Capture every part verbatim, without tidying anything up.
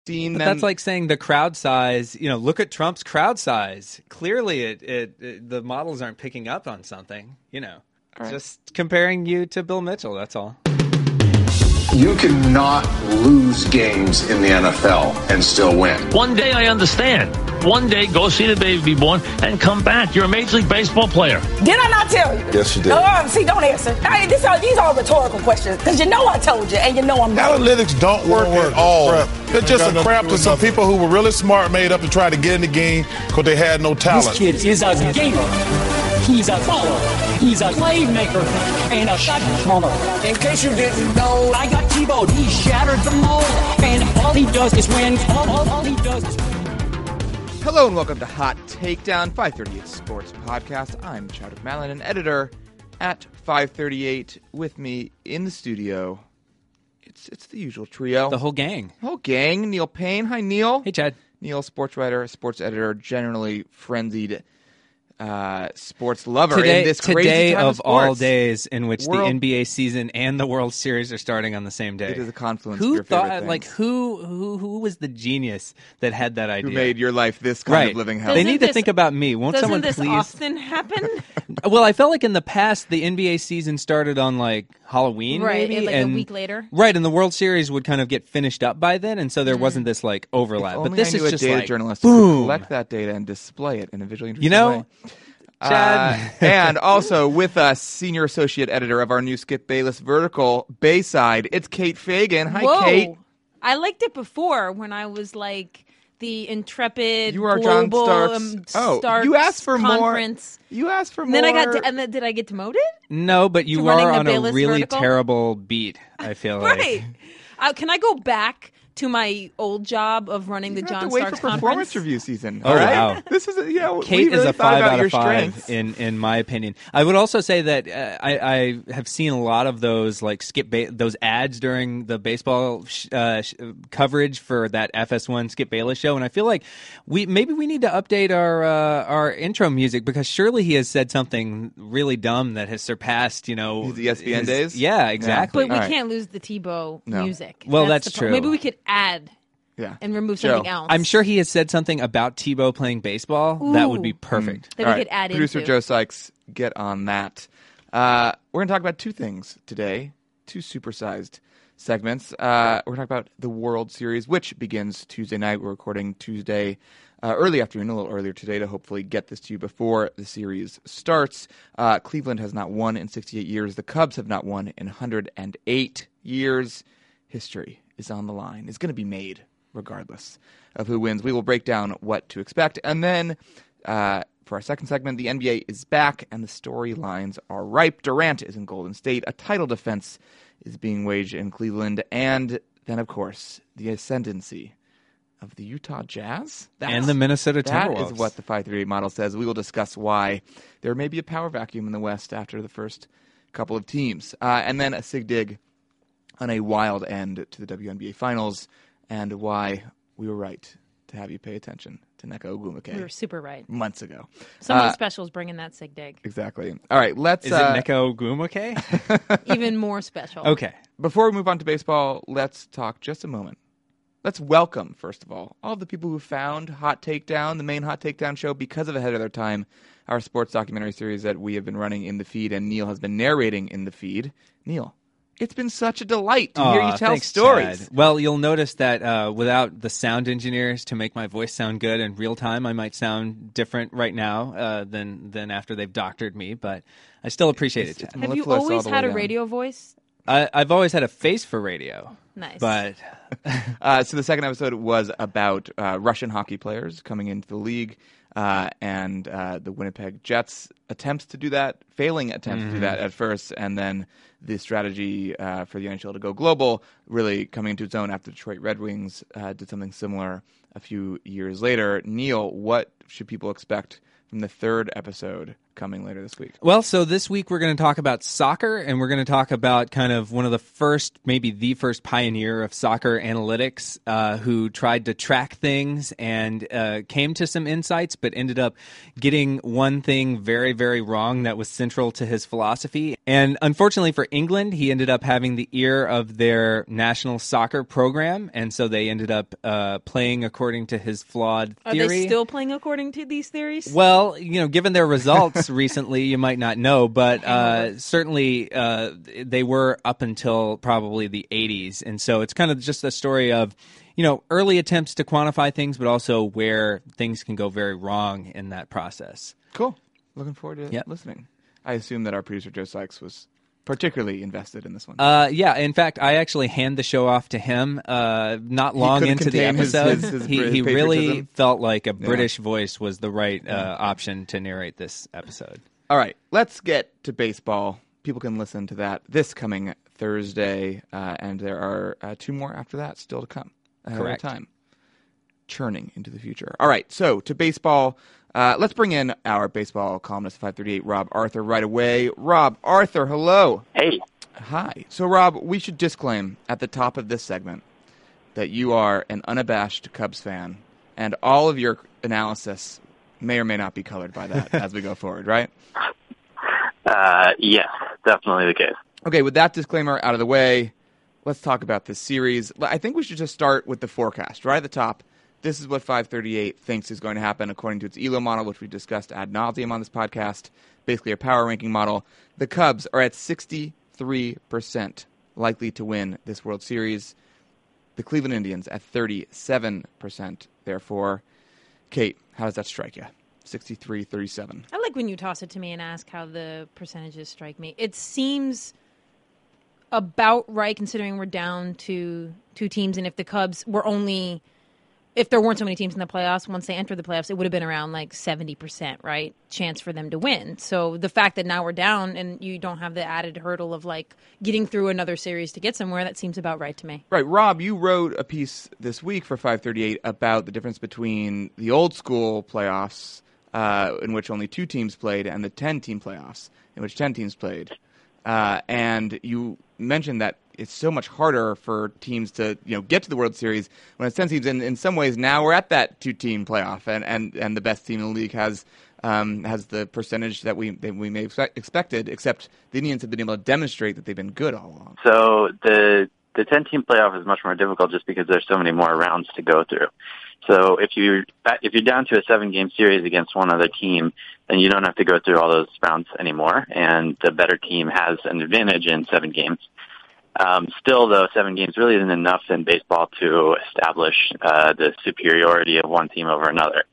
seen but them. That's like saying the crowd size, you know, look at Trump's crowd size. Clearly, it, it, it the models aren't picking up on something, you know. Right. Just comparing you to Bill Mitchell, that's all. You cannot lose games in the N F L and still win. One day I understand. One day go see the baby be born and come back. You're a Major League Baseball player. Did I not tell you? Yes, you did. Oh, see, don't answer. I mean, this are, these are rhetorical questions because you know I told you and you know I'm right. Analytics don't work at all. It's just a crap to some people who were really smart, made up to try to get in the game because they had no talent. This kid is a gamer. He's a baller. He's a playmaker and a shot caller. In case you didn't know, I got T-Bowed. He shattered the mold, and all he does is win. All, all, all he does is win. Hello and welcome to Hot Takedown, five thirty-eight Sports Podcast. I'm Chadwick Mallon, an editor at five thirty-eight. With me in the studio, it's it's the usual trio. The whole gang. Whole gang. Neil Payne. Hi, Neil. Hey, Chad. Neil, sports writer, sports editor, generally frenzied uh, sports lover today, in this crazy today time of, of sports. all days in which World, the N B A season and the World Series are starting on the same day. It is a confluence who of your thought, favorite things. Like, who, who, who was the genius that had that idea? Who made your life this kind right. of living hell? They need to think about me. Won't doesn't someone this please? often happen? Well, I felt like in the past the N B A season started on like Halloween, right, maybe, like and, a week later. Right, and the World Series would kind of get finished up by then, and so there mm. wasn't this like overlap. If but only this I knew is a just data like journalist boom. who could collect that data and display it in a visually interesting you know, way. Chad. Uh, and also with us, senior associate editor of our new Skip Bayless Vertical, Bayside, it's Kate Fagan. Hi, Whoa. Kate. I liked it before when I was like the intrepid you are global John Starks. Um, oh, Starks you asked for conference. more. You asked for and more. Then I got. De- and then did I get demoted? No, but you running are the on a Bayless really Vertical? terrible beat. I feel like. Right. Uh, can I go back to my old job of running you the John have to wait Starks for performance conference? review season. Oh, all right? wow. This is a, yeah. Kate we really is a five out out your of five strengths. in in my opinion. I would also say that uh, I, I have seen a lot of those like skip ba- those ads during the baseball sh- uh, sh- coverage for that F S one Skip Bayless show, and I feel like we maybe we need to update our uh, our intro music because surely he has said something really dumb that has surpassed you know his E S P N his, days. Yeah, exactly. But we All can't lose the Tebow No. music. Well, that's the pro- true. Maybe we could add. Yeah. And remove Joe. something else. I'm sure he has said something about Tebow playing baseball. Ooh. That would be perfect. Mm. That All we right. could add Producer into. Joe Sykes, get on that. Uh, we're going to talk about two things today, two supersized segments. Uh, we're going to talk about the World Series, which begins Tuesday night. We're recording Tuesday uh, early afternoon, a little earlier today, to hopefully get this to you before the series starts. Uh, Cleveland has not won in sixty-eight years. The Cubs have not won in one hundred eight years. History is on the line. It's going to be made regardless of who wins. We will break down what to expect. And then uh, for our second segment, the N B A is back and the storylines are ripe. Durant is in Golden State. A title defense is being waged in Cleveland. And then, of course, the ascendancy of the Utah Jazz. That's, and the Minnesota that Timberwolves. That is what the five thirty-eight model says. We will discuss why there may be a power vacuum in the West after the first couple of teams. Uh, and then a sig dig on a wild end to the W N B A Finals, and why we were right to have you pay attention to Nneka Ogwumike. We were super right. Months ago. Someone uh, special is bringing that sig dig. Exactly. All right, let's... Is uh, it Nneka Ogwumike? Even more special. Okay. Before we move on to baseball, let's talk just a moment. Let's welcome, first of all, all the people who found Hot Takedown, the main Hot Takedown show, because of Ahead of Their Time, our sports documentary series that we have been running in the feed, and Neil has been narrating in the feed. Neil, it's been such a delight to Aw, hear you tell thanks, stories. Chad. Well, you'll notice that uh, without the sound engineers to make my voice sound good in real time, I might sound different right now uh, than than after they've doctored me, but I still appreciate It's- it, Chad. it's Have you mellifluous all always the had way a down. radio voice? I, I've always had a face for radio. Nice. But Uh, so the second episode was about uh, Russian hockey players coming into the league uh, and uh, the Winnipeg Jets' attempts to do that, failing attempts Mm-hmm. to do that at first, and then the strategy uh, for the N H L to go global really coming into its own after Detroit Red Wings uh, did something similar a few years later. Neil, what should people expect from the third episode coming later this week? Well, so this week we're going to talk about soccer, and we're going to talk about kind of one of the first, maybe the first pioneer of soccer analytics uh, who tried to track things and uh, came to some insights, but ended up getting one thing very, very wrong that was central to his philosophy. And unfortunately for England, he ended up having the ear of their national soccer program, and so they ended up uh, playing according to his flawed theory. Are they still playing according to these theories? Well, you know, given their results recently, you might not know, but uh, certainly uh, they were up until probably the eighties. And so it's kind of just a story of, you know, early attempts to quantify things, but also where things can go very wrong in that process. Cool. Looking forward to yep. listening. I assume that our producer, Joe Sykes, was particularly invested in this one. Uh, yeah, in fact, I actually hand the show off to him uh, not long into the episode. His, his, his, he his he really felt like a yeah. British voice was the right uh, option to narrate this episode. All right, let's get to baseball. People can listen to that this coming Thursday, uh, and there are uh, two more after that still to come. Correct. Time. Churning into the future. All right, so to baseball. Uh, let's bring in our baseball columnist, five thirty-eight, Rob Arthur, right away. Rob Arthur, hello. Hey. Hi. So, Rob, we should disclaim at the top of this segment that you are an unabashed Cubs fan, and all of your analysis may or may not be colored by that as we go forward, right? Uh, yes, definitely the case. Okay, with that disclaimer out of the way, let's talk about this series. I think we should just start with the forecast, right at the top. This is what five thirty-eight thinks is going to happen according to its E L O model, which we discussed ad nauseum on this podcast, basically a power ranking model. The Cubs are at sixty-three percent likely to win this World Series. The Cleveland Indians at thirty-seven percent, therefore. Kate, how does that strike you? sixty-three thirty-seven. I like when you toss it to me and ask how the percentages strike me. It seems about right considering we're down to two teams, and if the Cubs were only... If there weren't so many teams in the playoffs, once they entered the playoffs, it would have been around like seventy percent, right? Chance for them to win. So the fact that now we're down and you don't have the added hurdle of like getting through another series to get somewhere, that seems about right to me. Right. Rob, you wrote a piece this week for five thirty-eight about the difference between the old school playoffs, uh, in which only two teams played, and the ten-team playoffs, in which ten teams played. Uh, and you mentioned that it's so much harder for teams to, you know, get to the World Series when it's ten teams. And in some ways, now we're at that two-team playoff, and, and, and the best team in the league has um, has the percentage that we that we may have expected. Except the Indians have been able to demonstrate that they've been good all along. So the the ten-team playoff is much more difficult just because there's so many more rounds to go through. So if you if you're down to a seven-game series against one other team, then you don't have to go through all those rounds anymore, and the better team has an advantage in seven games. Um, still, though, seven games really isn't enough in baseball to establish uh, the superiority of one team over another.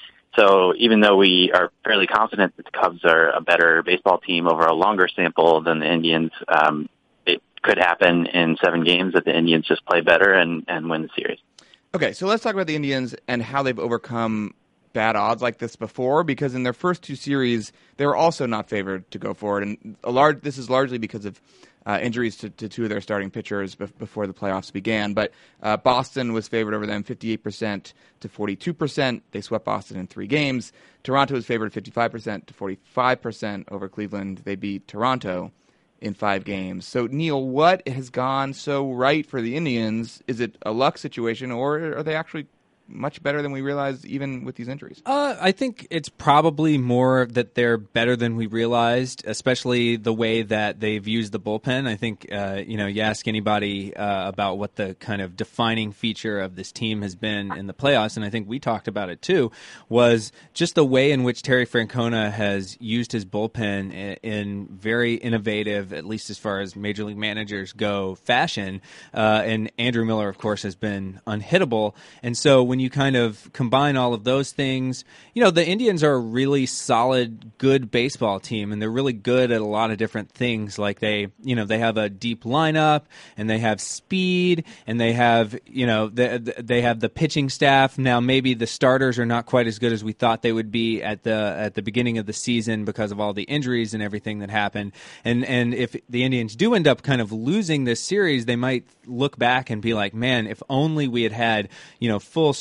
So even though we are fairly confident that the Cubs are a better baseball team over a longer sample than the Indians, um, it could happen in seven games that the Indians just play better and, and win the series. Okay, so let's talk about the Indians and how they've overcome bad odds like this before, because in their first two series, they were also not favored to go forward. And a large, this is largely because of uh, injuries to, to two of their starting pitchers be- before the playoffs began. But uh, Boston was favored over them fifty-eight percent to forty-two percent. They swept Boston in three games. Toronto was favored fifty-five percent to forty-five percent over Cleveland. They beat Toronto in five games. So, Neil, what has gone so right for the Indians? Is it a luck situation, or are they actually much better than we realized even with these injuries? Uh, I think it's probably more that they're better than we realized, especially the way that they've used the bullpen. I think, uh, you know, you ask anybody uh, about what the kind of defining feature of this team has been in the playoffs, and I think we talked about it too, was just the way in which Terry Francona has used his bullpen in, in very innovative, at least as far as major league managers go, fashion. Uh, and Andrew Miller, of course, has been unhittable. And so when you kind of combine all of those things, you know, the Indians are a really solid, good baseball team, and they're really good at a lot of different things. Like they, you know, they have a deep lineup, and they have speed, and they have, you know, they, they have the pitching staff. Now, maybe the starters are not quite as good as we thought they would be at the at the beginning of the season because of all the injuries and everything that happened. And and if the Indians do end up kind of losing this series, they might look back and be like, man, if only we had had, you know, full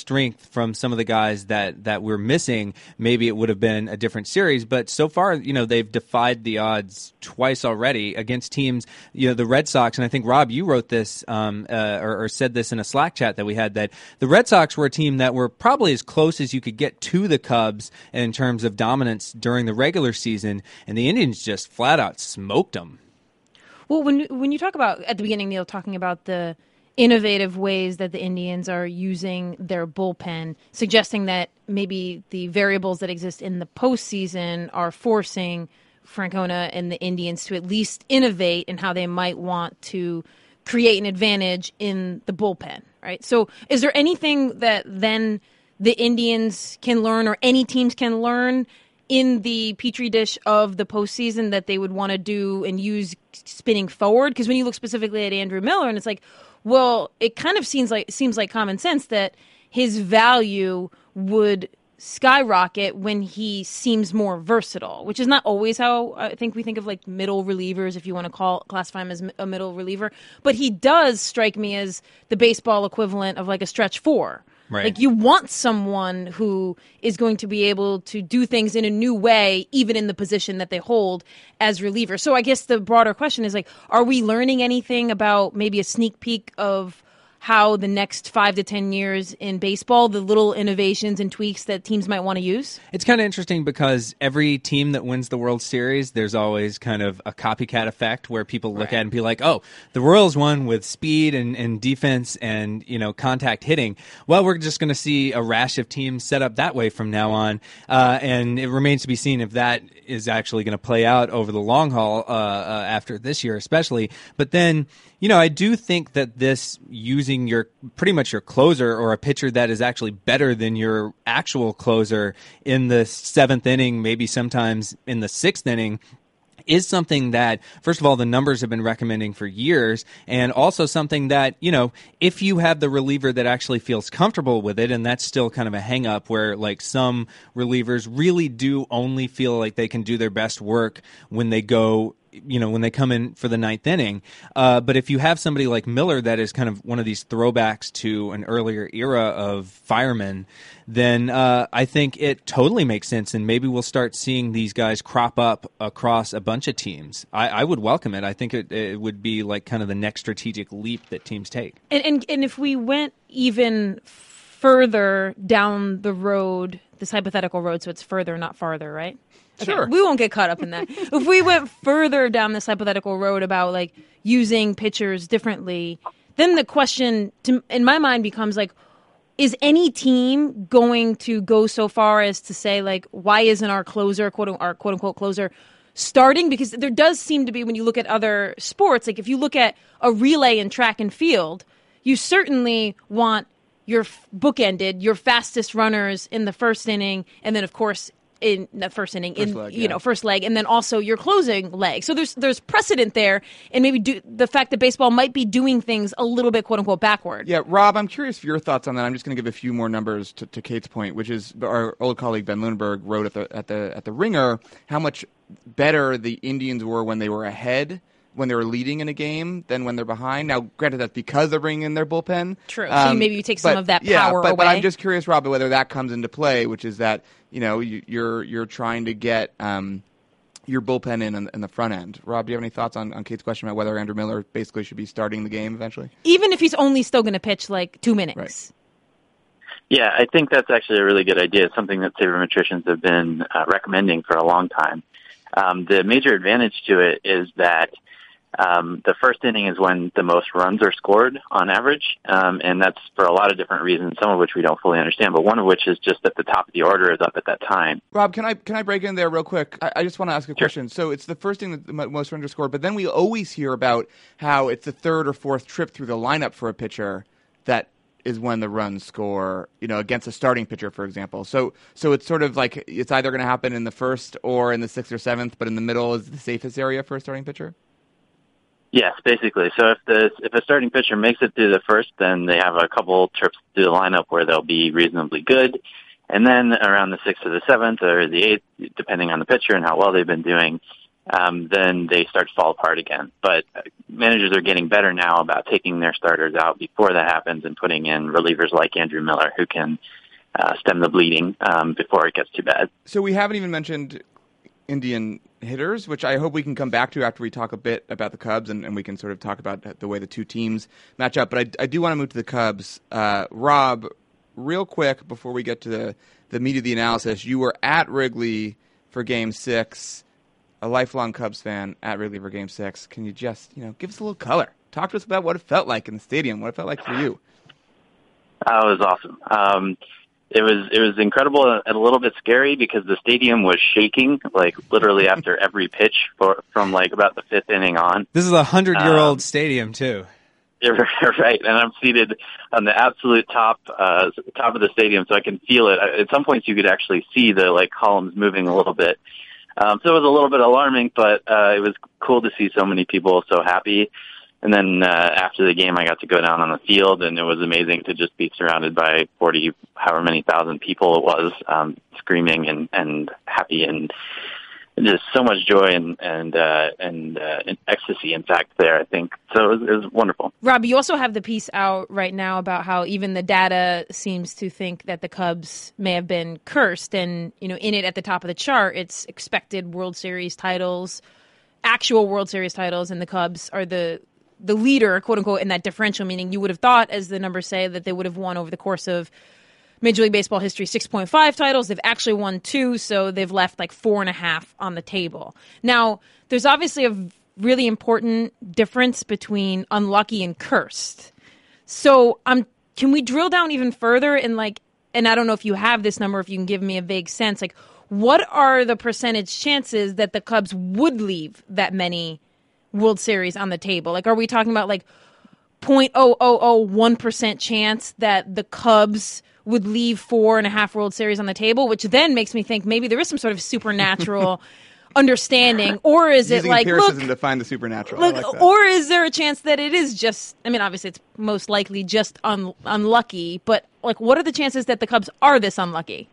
strength from some of the guys that, that we're missing, maybe it would have been a different series. But so far, you know, they've defied the odds twice already against teams, you know, the Red Sox. And I think, Rob, you wrote this um, uh, or, or said this in a Slack chat that we had, that the Red Sox were a team that were probably as close as you could get to the Cubs in terms of dominance during the regular season, and the Indians just flat out smoked them. Well, when when you talk about, at the beginning, Neil, talking about the innovative ways that the Indians are using their bullpen, suggesting that maybe the variables that exist in the postseason are forcing Francona and the Indians to at least innovate in how they might want to create an advantage in the bullpen, right? So is there anything that then the Indians can learn, or any teams can learn, in the petri dish of the postseason that they would want to do and use spinning forward? Because when you look specifically at Andrew Miller, and it's like, well, it kind of seems like seems like common sense that his value would skyrocket when he seems more versatile, which is not always how I think we think of like middle relievers, if you want to call classify him as a middle reliever. But he does strike me as the baseball equivalent of like a stretch four. Right. Like, you want someone who is going to be able to do things in a new way, even in the position that they hold as reliever. So I guess the broader question is, like, are we learning anything about maybe a sneak peek of how the next five to ten years in baseball, the little innovations and tweaks that teams might want to use? It's kind of interesting because every team that wins the World Series, there's always kind of a copycat effect where people look right. at it and be like, oh, the Royals won with speed and, and defense and, you know, contact hitting. Well, we're just going to see a rash of teams set up that way from now on. Uh, and it remains to be seen if that is actually going to play out over the long haul uh, uh, after this year especially. But then, you know, I do think that this using your pretty much your closer, or a pitcher that is actually better than your actual closer in the seventh inning, maybe sometimes in the sixth inning, is something that, first of all, the numbers have been recommending for years, and also something that, you know, if you have the reliever that actually feels comfortable with it, and that's still kind of a hang-up where, like, some relievers really do only feel like they can do their best work when they go, you know, when they come in for the ninth inning. Uh, but if you have somebody like Miller that is kind of one of these throwbacks to an earlier era of firemen, then uh, I think it totally makes sense, and maybe we'll start seeing these guys crop up across a bunch of teams. I, I would welcome it. I think it, it would be like kind of the next strategic leap that teams take. And, and and if we went even further down the road, this hypothetical road, so it's further, not farther, right? Okay, sure. We won't get caught up in that. If we went further down this hypothetical road about like using pitchers differently, then the question to, in my mind becomes like, is any team going to go so far as to say like, why isn't our closer, quote our quote unquote closer, starting? Because there does seem to be, when you look at other sports, like if you look at a relay in track and field, you certainly want your bookended, your fastest runners in the first inning, and then of course in the first inning, first in leg, you yeah. know, first leg, and then also your closing leg. So there's there's precedent there, and maybe do, the fact that baseball might be doing things a little bit quote unquote backward. Yeah, Rob, I'm curious for your thoughts on that. I'm just going to give a few more numbers to, to Kate's point, which is our old colleague Ben Lundberg wrote at the at the at the Ringer how much better the Indians were when they were ahead, when they were leading in a game, than when they're behind. Now, granted, that's because they're bringing in their bullpen. True. Um, so maybe you take some but, of that yeah, power but, away. But I'm just curious, Rob, whether that comes into play, which is that, you know, you, you're you're trying to get um, your bullpen in, in in the front end. Rob, do you have any thoughts on, on Kate's question about whether Andrew Miller basically should be starting the game eventually? Even if he's only still going to pitch like two minutes. Right. Yeah, I think that's actually a really good idea. It's something that sabermetricians have been uh, recommending for a long time. Um, the major advantage to it is that Um, the first inning is when the most runs are scored on average, um, and that's for a lot of different reasons, some of which we don't fully understand, but one of which is just that the top of the order is up at that time. Rob, can I can I break in there real quick? I, I just want to ask a Sure. question. So it's the first thing that the mo- most runs are scored, but then we always hear about how it's the third or fourth trip through the lineup for a pitcher that is when the runs score, you know, against a starting pitcher, for example. So so it's sort of like it's either going to happen in the first or in the sixth or seventh, but in the middle is the safest area for a starting pitcher? Yes, basically. So if the if a starting pitcher makes it through the first, then they have a couple trips through the lineup where they'll be reasonably good. And then around the sixth or the seventh or the eighth, depending on the pitcher and how well they've been doing, um, then they start to fall apart again. But managers are getting better now about taking their starters out before that happens and putting in relievers like Andrew Miller who can uh, stem the bleeding um, before it gets too bad. So we haven't even mentioned Indian hitters, which I hope we can come back to after we talk a bit about the Cubs and, and we can sort of talk about the way the two teams match up. But I, I do want to move to the Cubs. Uh, Rob, real quick before we get to the, the meat of the analysis, you were at Wrigley for Game Six. A lifelong Cubs fan at Wrigley for Game Six. Can you just, you know, give us a little color? Talk to us about what it felt like in the stadium. What it felt like for you. Oh, it was awesome. Um, it was it was incredible and a little bit scary because the stadium was shaking, like literally after every pitch for, from like about the fifth inning on. This is a hundred-year-old um, stadium too. Right, and I'm seated on the absolute top uh, top of the stadium, so I can feel it. At some points, you could actually see the like columns moving a little bit. Um, so it was a little bit alarming, but uh, it was cool to see so many people so happy. And then uh, after the game, I got to go down on the field, and it was amazing to just be surrounded by forty, however many thousand people it was, um, screaming and, and happy, and just so much joy and and uh, and, uh, and ecstasy, in fact, there, I think. So it was, it was wonderful. Rob, you also have the piece out right now about how even the data seems to think that the Cubs may have been cursed. And, you know, in it at the top of the chart, it's expected World Series titles, actual World Series titles, and the Cubs are the the leader, quote unquote, in that differential, meaning you would have thought, as the numbers say, that they would have won over the course of Major League Baseball history six point five titles. They've actually won two, so they've left like four and a half on the table. Now, there's obviously a really important difference between unlucky and cursed. So um, can we drill down even further and like, and I don't know if you have this number, if you can give me a vague sense, like what are the percentage chances that the Cubs would leave that many World Series on the table? Like, are we talking about like zero point zero zero zero one percent chance that the Cubs would leave four and a half World Series on the table, which then makes me think maybe there is some sort of supernatural understanding, or is Using it like, empiricism look, to find the supernatural? look, I like that. or is there a chance that it is just, I mean, obviously it's most likely just un- unlucky, but like, what are the chances that the Cubs are this unlucky?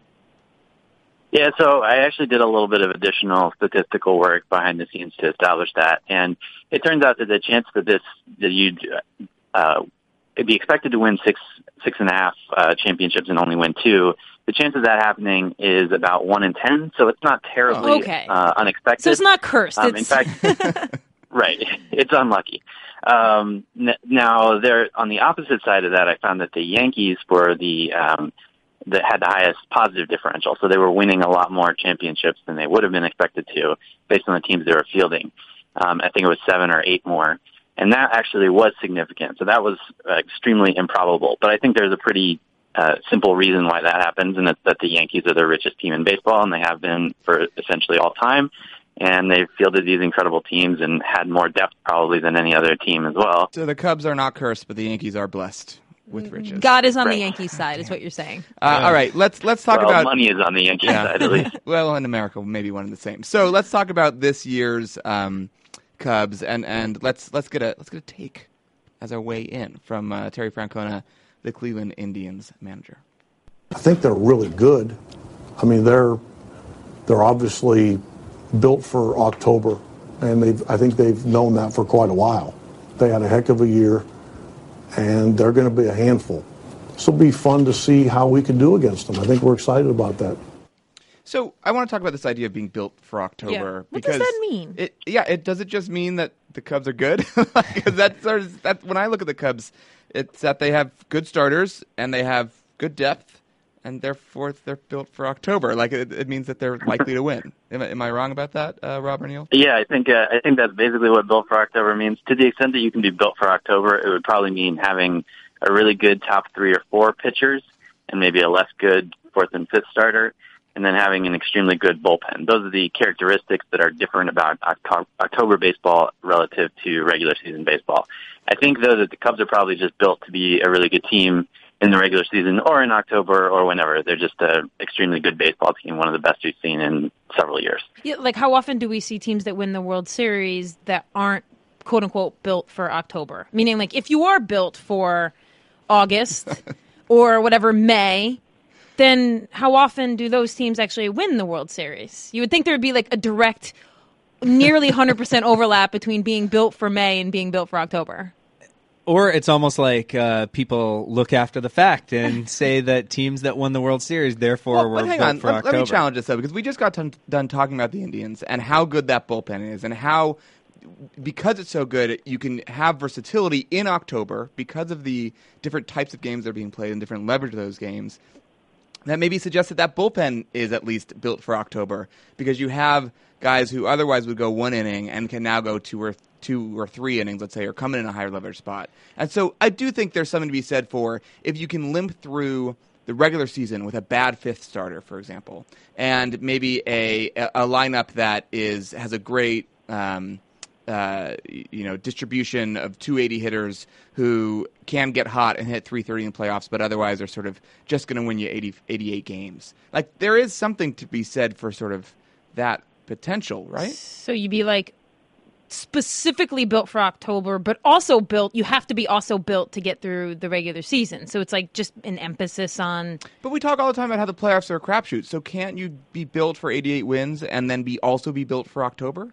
Yeah, so I actually did a little bit of additional statistical work behind the scenes to establish that, and it turns out that the chance that this, that you'd uh, be expected to win six, six and a half uh, championships and only win two, the chance of that happening is about one in ten, so it's not terribly okay. uh, unexpected. So it's not cursed. Um, it's... In fact, right, it's unlucky. Um, n- now, there on the opposite side of that, I found that the Yankees were the um, that had the highest positive differential, so they were winning a lot more championships than they would have been expected to, based on the teams they were fielding. Um, I think it was seven or eight more. And that actually was significant. So that was uh, extremely improbable. But I think there's a pretty uh, simple reason why that happens, and it's that the Yankees are the richest team in baseball, and they have been for essentially all time. And they've fielded these incredible teams and had more depth probably than any other team as well. So the Cubs are not cursed, but the Yankees are blessed with riches. God is on Right. the Yankees side, is what you're saying. Uh, all right, let's let's talk well, about money is on the Yankees side, at least. Well, in America, maybe one and the same. So let's talk about this year's um, Cubs, and, and let's let's get a let's get a take as our way in from uh, Terry Francona, the Cleveland Indians manager. I think they're really good. I mean, they're they're obviously built for October, and they've I think they've known that for quite a while. They had a heck of a year, and they're going to be a handful. So it'll be fun to see how we can do against them. I think we're excited about that. So I want to talk about this idea of being built for October. Yeah. What because does that mean? It, yeah, it does it just mean that the Cubs are good? Because that's sort of, that when I look at the Cubs, it's that they have good starters and they have good depth, and therefore they're built for October. Like it, it means that they're likely to win. Am I, am I wrong about that, uh, Rob or Neil? Yeah, I think uh, I think that's basically what built for October means. To the extent that you can be built for October, it would probably mean having a really good top three or four pitchers and maybe a less good fourth and fifth starter, and then having an extremely good bullpen. Those are the characteristics that are different about October baseball relative to regular season baseball. I think, though, that the Cubs are probably just built to be a really good team in the regular season or in October or whenever. They're just an extremely good baseball team, one of the best we've seen in several years. Yeah, like how often do we see teams that win the World Series that aren't, quote unquote, built for October? Meaning, like, if you are built for August or whatever, May, then how often do those teams actually win the World Series? You would think there would be like a direct nearly one hundred percent overlap between being built for May and being built for October. Or it's almost like uh, people look after the fact and say that teams that won the World Series, therefore, well, were hang built on. for let, October. Let me challenge this, though, because we just got ton- done talking about the Indians and how good that bullpen is and how, because it's so good, you can have versatility in October because of the different types of games that are being played and different leverage of those games. That maybe suggests that that bullpen is at least built for October because you have guys who otherwise would go one inning and can now go two or two or three innings, let's say, or come in in a higher leverage spot. And so I do think there's something to be said for if you can limp through the regular season with a bad fifth starter, for example, and maybe a a lineup that is has a great um, uh, you know distribution of two eighty hitters who can get hot and hit three thirty in playoffs, but otherwise are sort of just going to win you eighty, eighty-eight games. Like there is something to be said for sort of that potential, right? So you'd be like specifically built for October, but also built, you have to be also built to get through the regular season. So it's like just an emphasis on... But we talk all the time about how the playoffs are a crapshoot. So can't you be built for eighty-eight wins and then be also be built for October?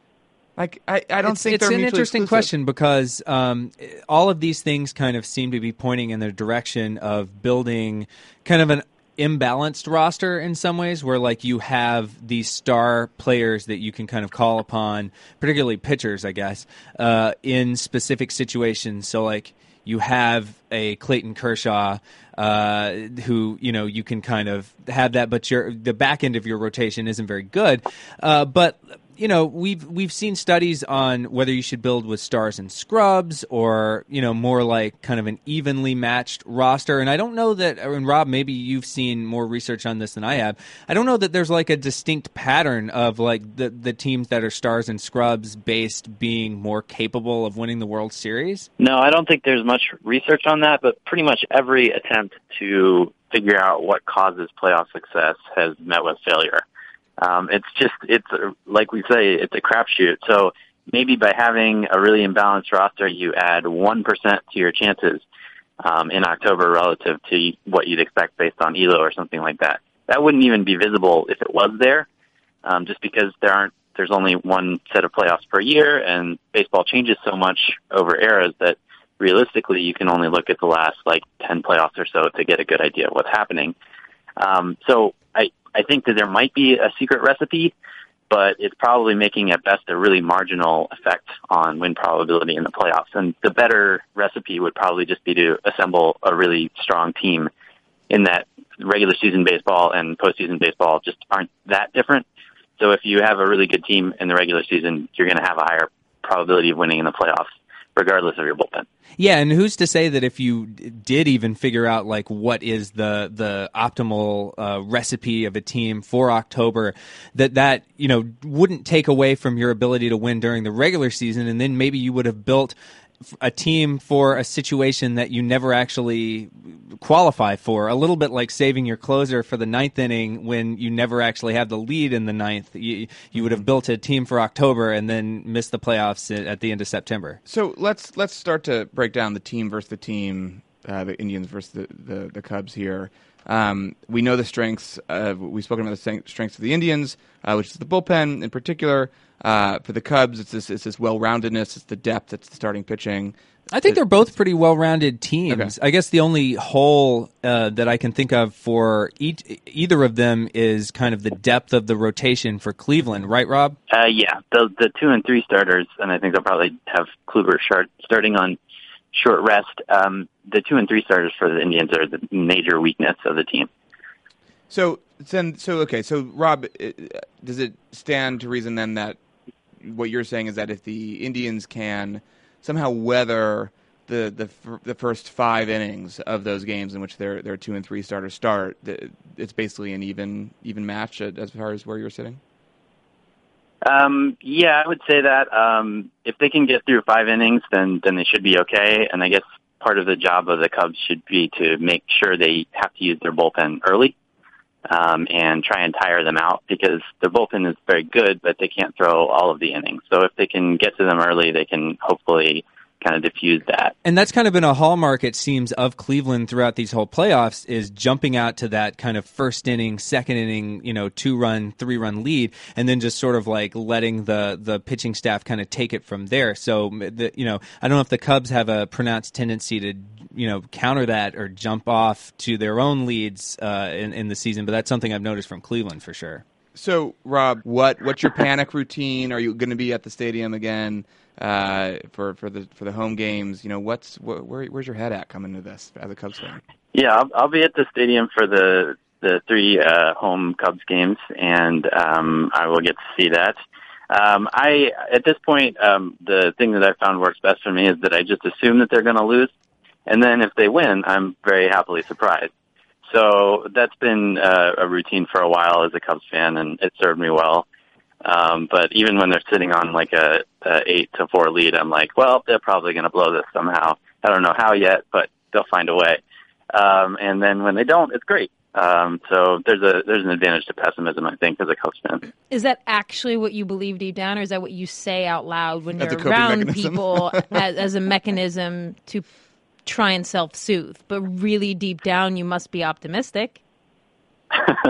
Like, I, I don't it's, think it's they're an mutually interesting exclusive. question because um, all of these things kind of seem to be pointing in the direction of building kind of an imbalanced roster in some ways where like you have these star players that you can kind of call upon, particularly pitchers, I guess, uh, in specific situations. So like you have a Clayton Kershaw uh, who, you know, you can kind of have that, but your the back end of your rotation isn't very good. Uh, but you know, we've we've seen studies on whether you should build with stars and scrubs or, you know, more like kind of an evenly matched roster. And I don't know that, and Rob, maybe you've seen more research on this than I have. I don't know that there's like a distinct pattern of like the, the teams that are stars and scrubs based being more capable of winning the World Series. No, I don't think there's much research on that, but pretty much every attempt to figure out what causes playoff success has met with failure. Um, it's just, it's a, like we say, it's a crapshoot. So maybe by having a really imbalanced roster, you add one percent to your chances um, in October relative to what you'd expect based on E L O or something like that. That wouldn't even be visible if it was there, um, just because there aren't, there's only one set of playoffs per year, and baseball changes so much over eras that realistically you can only look at the last like ten playoffs or so to get a good idea of what's happening. Um, so I, I think that there might be a secret recipe, but it's probably making at best a really marginal effect on win probability in the playoffs. And the better recipe would probably just be to assemble a really strong team, in that regular season baseball and postseason baseball just aren't that different. So if you have a really good team in the regular season, you're going to have a higher probability of winning in the playoffs, regardless of your bullpen. Yeah, and who's to say that if you did even figure out like what is the the optimal uh, recipe of a team for October, that that you know wouldn't take away from your ability to win during the regular season, and then maybe you would have built a team for a situation that you never actually qualify for. A little bit like saving your closer for the ninth inning when you never actually have the lead in the ninth. You, you would have built a team for October and then missed the playoffs at the end of September. So let's let's start to break down the team versus the team, uh, the Indians versus the, the, the Cubs here. Um, we know the strengths. Uh, we've spoken about the strengths of the Indians, uh, which is the bullpen in particular. Uh, for the Cubs, it's this, it's this well-roundedness. It's the depth. It's the starting pitching. I think they're both pretty well-rounded teams. Okay. I guess the only hole uh, that I can think of for each, either of them is kind of the depth of the rotation for Cleveland, right, Rob? Uh, yeah, the the two and three starters, and I think they'll probably have Kluber short, starting on short rest. Um, the two and three starters for the Indians are the major weakness of the team. So then, so okay, so Rob, it, does it stand to reason then that what you're saying is that if the Indians can somehow weather the the the first five innings of those games in which their their two and three starters start, it's basically an even even match as far as where you're sitting? Um, yeah, I would say that um, if they can get through five innings, then then they should be okay. And I guess part of the job of the Cubs should be to make sure they have to use their bullpen early. Um, and try and tire them out, because their bullpen is very good, but they can't throw all of the innings. So if they can get to them early, they can hopefully kind of diffuse that. And that's kind of been a hallmark, it seems, of Cleveland throughout these whole playoffs, is jumping out to that kind of first inning, second inning, you know, two-run, three-run lead, and then just sort of like letting the, the pitching staff kind of take it from there. So, the, you know, I don't know if the Cubs have a pronounced tendency to, you know, counter that or jump off to their own leads uh, in, in the season, but that's something I've noticed from Cleveland for sure. So, Rob, what what's your panic routine? Are you going to be at the stadium again uh, for for the for the home games? You know, what's wh- where, where's your head at coming to this as a Cubs fan? Yeah, I'll, I'll be at the stadium for the the three uh, home Cubs games, and um, I will get to see that. Um, I at this point, um, the thing that I found works best for me is that I just assume that they're going to lose, and then if they win, I'm very happily surprised. So that's been uh, a routine for a while as a Cubs fan, and it served me well. Um, but even when they're sitting on like a, a eight to four lead, I'm like, well, they're probably going to blow this somehow. I don't know how yet, but they'll find a way. Um, and then when they don't, it's great. Um, so there's a there's an advantage to pessimism, I think, as a Cubs fan. Is that actually what you believe deep down, or is that what you say out loud when That's you're a around mechanism. people as, as a mechanism to try and self-soothe? But really deep down, you must be optimistic. I,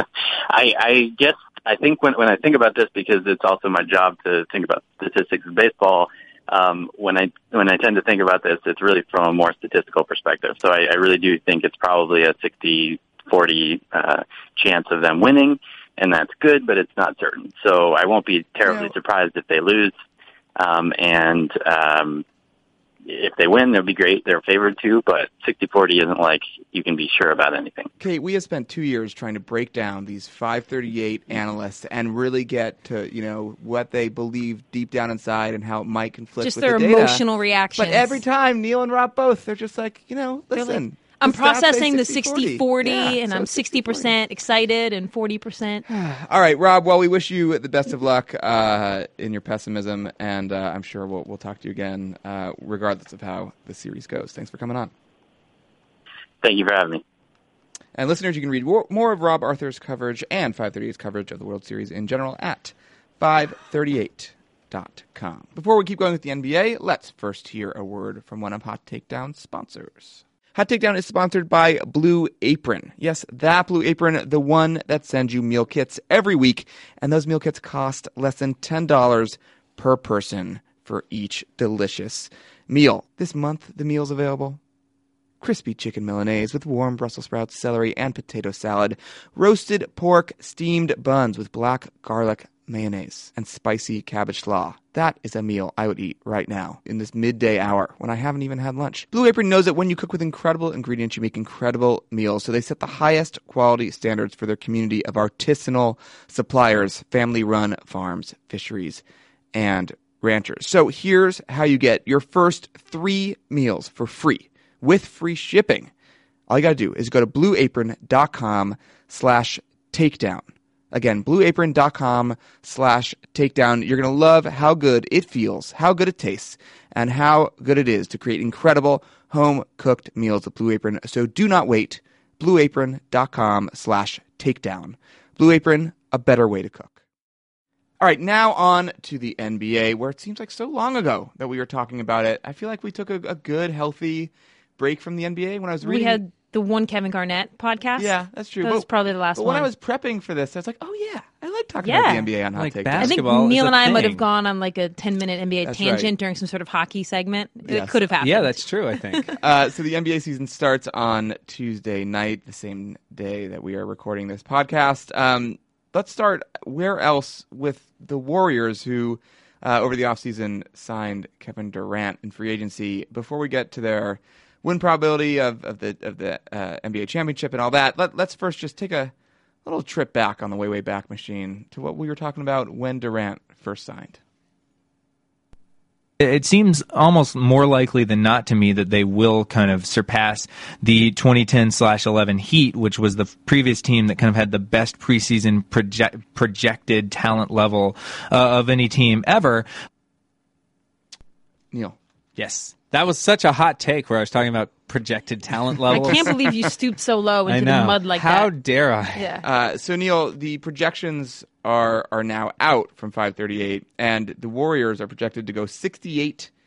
I guess I think when when I think about this, because it's also my job to think about statistics in baseball. Um, when I when I tend to think about this, it's really from a more statistical perspective. So I, I really do think it's probably a sixty forty uh, chance of them winning, and that's good, but it's not certain. So I won't be terribly Yeah. surprised if they lose. Um, and um, if they win, they'll be great. They're favored too, but sixty forty isn't like you can be sure about anything. Kate, we have spent two years trying to break down these five thirty-eight analysts and really get to, you know, what they believe deep down inside and how it might conflict Just with their the data. emotional reactions. But every time, Neil and Rob both, they're just like, you know, listen. I'm the stats say processing the sixty sixty forty, Yeah, and so I'm sixty percent excited and forty percent. All right, Rob, well, we wish you the best of luck uh, in your pessimism, and uh, I'm sure we'll, we'll talk to you again uh, regardless of how the series goes. Thanks for coming on. Thank you for having me. And listeners, you can read more, more of Rob Arthur's coverage and five thirty-eight's coverage of the World Series in general at five thirty-eight dot com. Before we keep going with the N B A, let's first hear a word from one of Hot Takedown's sponsors. Hot Takedown is sponsored by Blue Apron. Yes, that Blue Apron, the one that sends you meal kits every week. And those meal kits cost less than ten dollars per person for each delicious meal. This month, the meal's available. Crispy chicken Milanese with warm Brussels sprouts, celery, and potato salad. Roasted pork steamed buns with black garlic mayonnaise and spicy cabbage slaw. That is a meal I would eat right now in this midday hour when I haven't even had lunch. Blue Apron knows that when you cook with incredible ingredients, you make incredible meals. So they set the highest quality standards for their community of artisanal suppliers, family-run farms, fisheries, and ranchers. So here's how you get your first three meals for free with free shipping. All you got to do is go to blueapron.com slash takedown. Again, blueapron.com slash takedown. You're going to love how good it feels, how good it tastes, and how good it is to create incredible home-cooked meals with Blue Apron. So do not wait. blueapron.com slash takedown. Blue Apron, a better way to cook. All right, now on to the N B A, where it seems like so long ago that we were talking about it. I feel like we took a, a good, healthy break from the N B A when I was reading. We had the one Kevin Garnett podcast. Yeah, that's true. That but, was probably the last but one. when I was prepping for this, I was like, oh, yeah, I like talking Yeah. about the N B A on Hot Like Take. I think basketball is Neil a and I might have thing. gone on like a ten-minute N B A That's tangent right. during some sort of hockey segment. Yes. It could have happened. Yeah, that's true, I think. Uh, so the N B A season starts on Tuesday night, the same day that we are recording this podcast. Um, let's start where else with the Warriors, who uh, over the offseason signed Kevin Durant in free agency. Before we get to their win probability of, of the of the uh, N B A championship and all that, let, let's first just take a little trip back on the way, way back machine to what we were talking about when Durant first signed. It seems almost more likely than not to me that they will kind of surpass the twenty ten slash eleven Heat, which was the previous team that kind of had the best preseason project, projected talent level uh, of any team ever. Neil. Yes. That was such a hot take where I was talking about projected talent levels. I can't believe you stooped so low I into know. the mud like How that. dare I? Yeah. Uh, so, Neil, the projections are are now out from five thirty-eight, and the Warriors are projected to go sixty-eight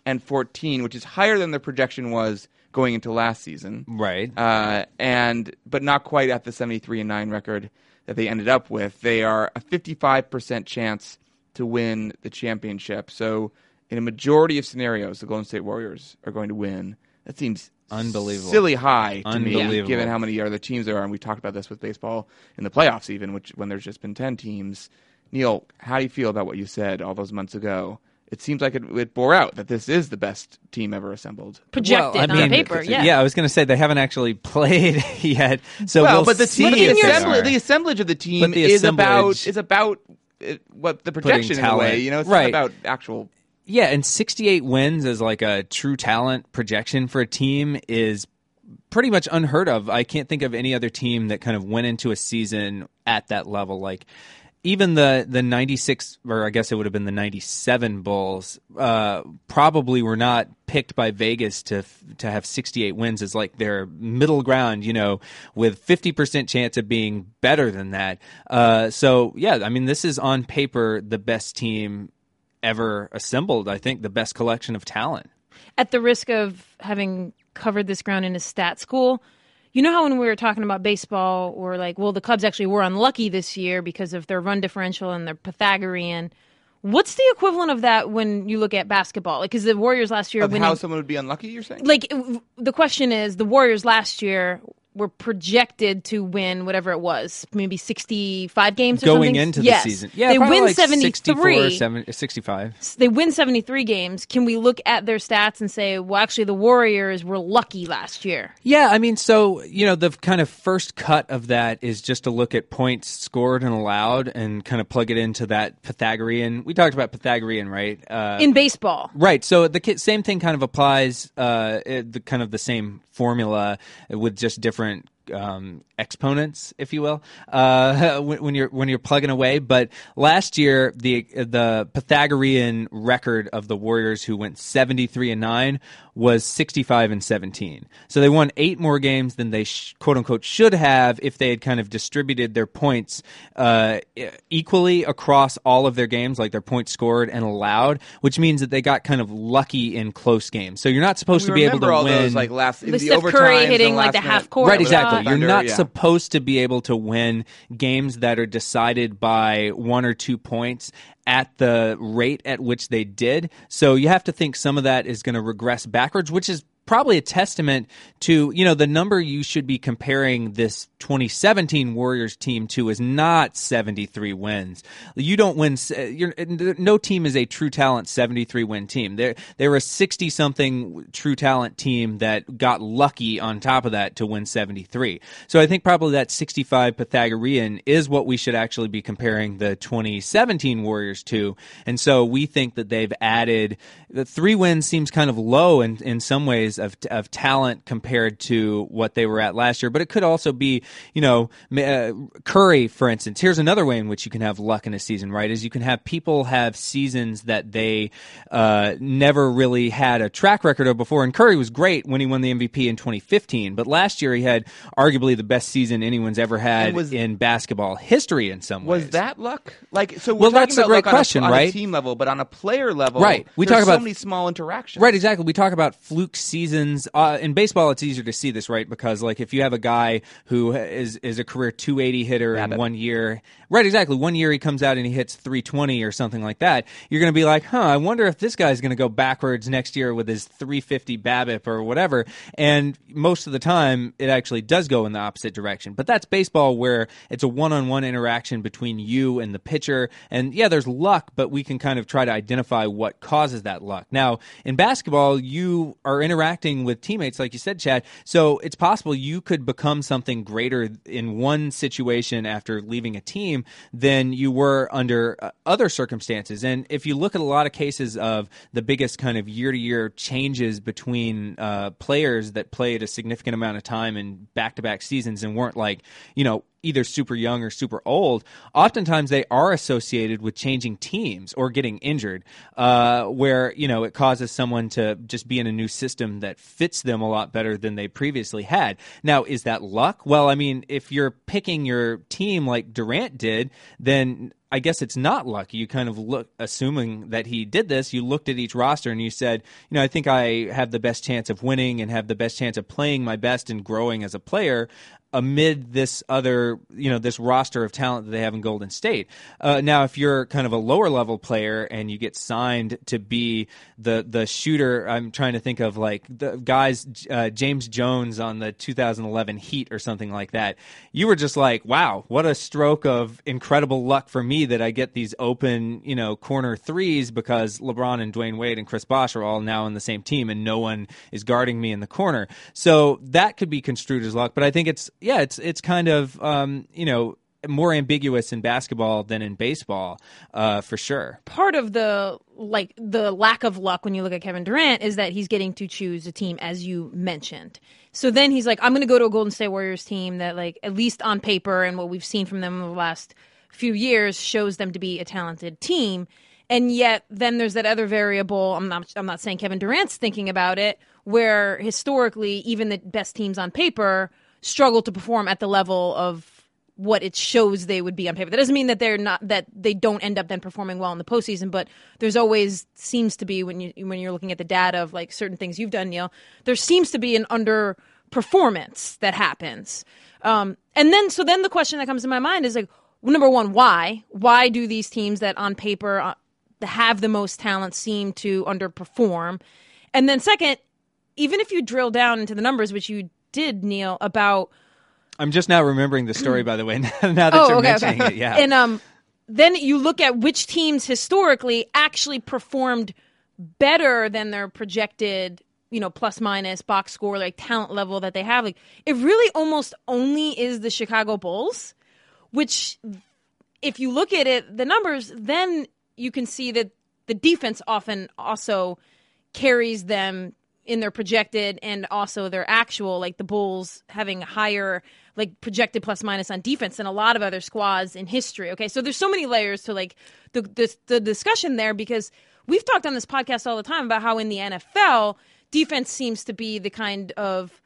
and fourteen, which is higher than the projection was going into last season. Right. Uh, and but not quite at the seventy-three and nine record that they ended up with. They are a fifty-five percent chance to win the championship. So in a majority of scenarios, the Golden State Warriors are going to win. That seems unbelievable, silly high to unbelievable. me, given how many other teams there are. And we talked about this with baseball in the playoffs, even which when there's just been ten teams. Neil, how do you feel about what you said all those months ago? It seems like it, it bore out that this is the best team ever assembled. Projected well, I mean, on paper, yeah. Yeah, I was going to say they haven't actually played yet, so well, we'll but the see team, if the, they assemblage, are. the assemblage of the team the is assemblage- about is about uh, what the projection in a way. You know, it's right. not about actual. Yeah, and sixty-eight wins as like a true talent projection for a team is pretty much unheard of. I can't think of any other team that kind of went into a season at that level. Like even the the ninety-six, or I guess it would have been the ninety-seven Bulls, uh, probably were not picked by Vegas to to have sixty-eight wins as like their middle ground, you know, with fifty percent chance of being better than that. Uh, so yeah, I mean, this is on paper the best team ever assembled. I think the best collection of talent. At the risk of having covered this ground in a stat school, you know how when we were talking about baseball, we're like, well, the Cubs actually were unlucky this year because of their run differential and their Pythagorean. What's the equivalent of that when you look at basketball? Like, because the Warriors last year, Of winning, how someone would be unlucky, you're saying? like the question is, the Warriors last year were projected to win whatever it was, maybe sixty-five games or going something. into yes. the season. Yeah, they probably win like seventy-three. sixty-four, sixty-five. They win seventy-three games. Can we look at their stats and say, well, actually, the Warriors were lucky last year? Yeah, I mean, so, you know, the kind of first cut of that is just to look at points scored and allowed and kind of plug it into that Pythagorean. We talked about Pythagorean, right? Uh, In baseball. Right. So the same thing kind of applies, uh, the kind of the same formula with just different um, exponents, if you will, uh, when, when you're when you're plugging away. But last year, the the Pythagorean record of the Warriors, who went seventy-three and nine, was sixty-five and seventeen. So they won eight more games than they sh- quote unquote should have if they had kind of distributed their points uh, equally across all of their games, like their points scored and allowed, which means that they got kind of lucky in close games. So you're not supposed We to be able to remember all win those, like last in The the Steph overtimes Curry and hitting, the like, last the half minute- court Right, exactly. Thunder, You're not yeah. supposed to be able to win games that are decided by one or two points at the rate at which they did. So you have to think some of that is going to regress backwards, which is probably a testament to, you know, the number you should be comparing this twenty seventeen Warriors team to is not seventy-three wins. You don't win. You're, no team is a true talent seventy-three win team. They're, they're a sixty-something true talent team that got lucky on top of that to win seventy-three. So I think probably that sixty-five Pythagorean is what we should actually be comparing the twenty seventeen Warriors to. And so we think that they've added, the three wins seems kind of low in, in some ways of of talent compared to what they were at last year. But it could also be, you know, uh, Curry, for instance. Here's another way in which you can have luck in a season, right? Is you can have people have seasons that they uh, never really had a track record of before. And Curry was great when he won the M V P in twenty fifteen. But last year he had arguably the best season anyone's ever had was, in basketball history in some ways. Was that luck? Like, so we're well, talking that's a about great luck on question, a, on right? a team level, but on a player level, right? We there's talk so about many small interactions. Right, exactly. We talk about fluke seasons. Uh, in baseball, it's easier to see this, right? Because, like, if you have a guy who is is a career two eighty hitter Rabbit. in one year, right, exactly. One year he comes out and he hits three twenty or something like that. You're going to be like, huh, I wonder if this guy's going to go backwards next year with his three fifty BABIP or whatever. And most of the time, it actually does go in the opposite direction. But that's baseball, where it's a one-on-one interaction between you and the pitcher. And yeah, there's luck, but we can kind of try to identify what causes that luck. Now, in basketball, you are interacting with teammates, like you said, Chad. So it's possible you could become something greater in one situation after leaving a team than you were under uh, other circumstances. And if you look at a lot of cases of the biggest kind of year-to-year changes between uh, players that played a significant amount of time in back-to-back seasons and weren't like, you know, either super young or super old, oftentimes they are associated with changing teams or getting injured, uh, where, you know, it causes someone to just be in a new system that fits them a lot better than they previously had. Now, is that luck? Well, I mean, if you're picking your team like Durant did, then I guess it's not luck. You kind of look, assuming that he did this, you looked at each roster and you said, you know, I think I have the best chance of winning and have the best chance of playing my best and growing as a player amid this other, you know, this roster of talent that they have in Golden State. Uh, now, if you're kind of a lower level player and you get signed to be the the shooter, I'm trying to think of like the guys, uh, James Jones on the two thousand eleven Heat or something like that. You were just like, wow, what a stroke of incredible luck for me that I get these open, you know, corner threes because LeBron and Dwayne Wade and Chris Bosh are all now on the same team and no one is guarding me in the corner. So that could be construed as luck, but I think it's, yeah, it's it's kind of, um, you know, more ambiguous in basketball than in baseball, uh, for sure. Part of the like the lack of luck when you look at Kevin Durant is that he's getting to choose a team, as you mentioned. So then he's like, I'm going to go to a Golden State Warriors team that, like, at least on paper and what we've seen from them in the last few years shows them to be a talented team. And yet then there's that other variable. I'm not I'm not saying Kevin Durant's thinking about it, where historically even the best teams on paper struggle to perform at the level of what it shows they would be on paper. That doesn't mean that they're not that they don't end up then performing well in the postseason, but there's always seems to be when you when you're looking at the data of like certain things you've done, Neil, there seems to be an underperformance that happens. Um, and then so then the question that comes to my mind is like, well, number one, why? Why do these teams that on paper uh, have the most talent seem to underperform? And then second, even if you drill down into the numbers, which you did, Neil, about... I'm just now remembering the story, by the way, now that oh, you're okay, mentioning okay. it. Yeah. And um, then you look at which teams historically actually performed better than their projected, you know, plus minus box score, like talent level that they have. Like, it really almost only is the Chicago Bulls, which if you look at it, the numbers, then you can see that the defense often also carries them in their projected and also their actual, like the Bulls having higher like projected plus minus on defense than a lot of other squads in history. Okay, so there's so many layers to like the, the the discussion there, because we've talked on this podcast all the time about how in the N F L defense seems to be the kind of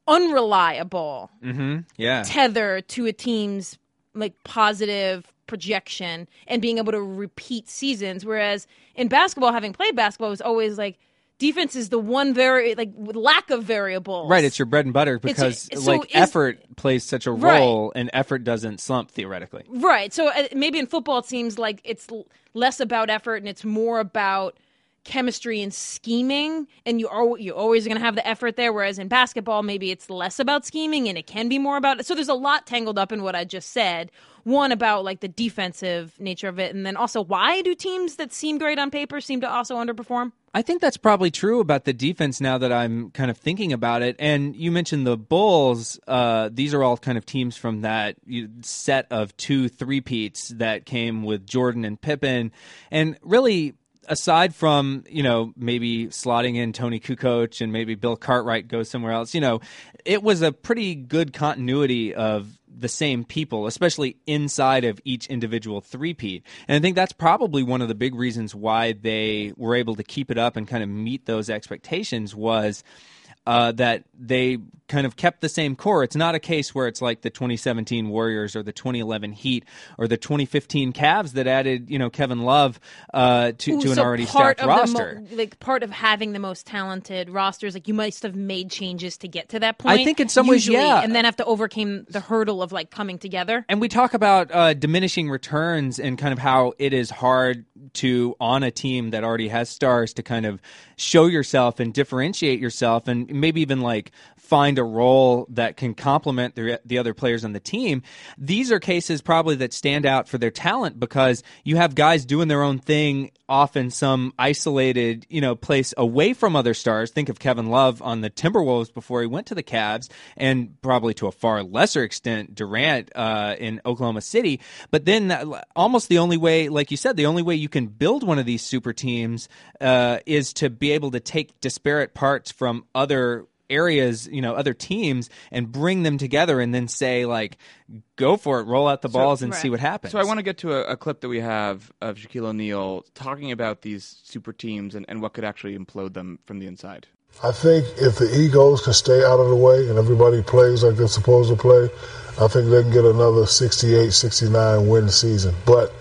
unreliable mm-hmm. yeah. tether to a team's like positive projection and being able to repeat seasons, whereas in basketball, having played basketball, was always like defense is the one very like lack of variables. Right, it's your bread and butter because it's, so like is, effort plays such a role, right. and effort doesn't slump theoretically. Right. So uh, maybe in football it seems like it's l- less about effort and it's more about chemistry and scheming, and you are you always going to have the effort there. Whereas in basketball, maybe it's less about scheming and it can be more about. So there's a lot tangled up in what I just said. One about like the defensive nature of it, and then also why do teams that seem great on paper seem to also underperform? I think that's probably true about the defense now that I'm kind of thinking about it. And you mentioned the Bulls. Uh, these are all kind of teams from that set of two three-peats that came with Jordan and Pippen. And really, aside from, you know, maybe slotting in Tony Kukoc and maybe Bill Cartwright goes somewhere else, you know, it was a pretty good continuity of the same people, especially inside of each individual three-peat. And I think that's probably one of the big reasons why they were able to keep it up and kind of meet those expectations was uh, that they kind of kept the same core. It's not a case where it's like the twenty seventeen Warriors or the twenty eleven Heat or the twenty fifteen Cavs that added, you know, Kevin Love uh, to, Ooh, to an so already stacked roster. Mo- like part of having the most talented rosters, like you must have made changes to get to that point. I think in some usually, ways, yeah. And then have to overcome the hurdle of like coming together. And we talk about uh, diminishing returns and kind of how it is hard to, on a team that already has stars, to kind of show yourself and differentiate yourself and maybe even like find a role that can complement the, the other players on the team. These are cases probably that stand out for their talent because you have guys doing their own thing off in some isolated, you know, place away from other stars. Think of Kevin Love on the Timberwolves before he went to the Cavs, and probably to a far lesser extent Durant uh, in Oklahoma City. But then uh, almost the only way, like you said, the only way you can build one of these super teams uh, is to be able to take disparate parts from other areas, you know, other teams, and bring them together and then say, like, go for it, roll out the balls so, and right. see what happens. So I want to get to a, a clip that we have of Shaquille O'Neal talking about these super teams and, and what could actually implode them from the inside. I think if the egos can stay out of the way and everybody plays like they're supposed to play, I think they can get another sixty-eight, sixty-nine win season. But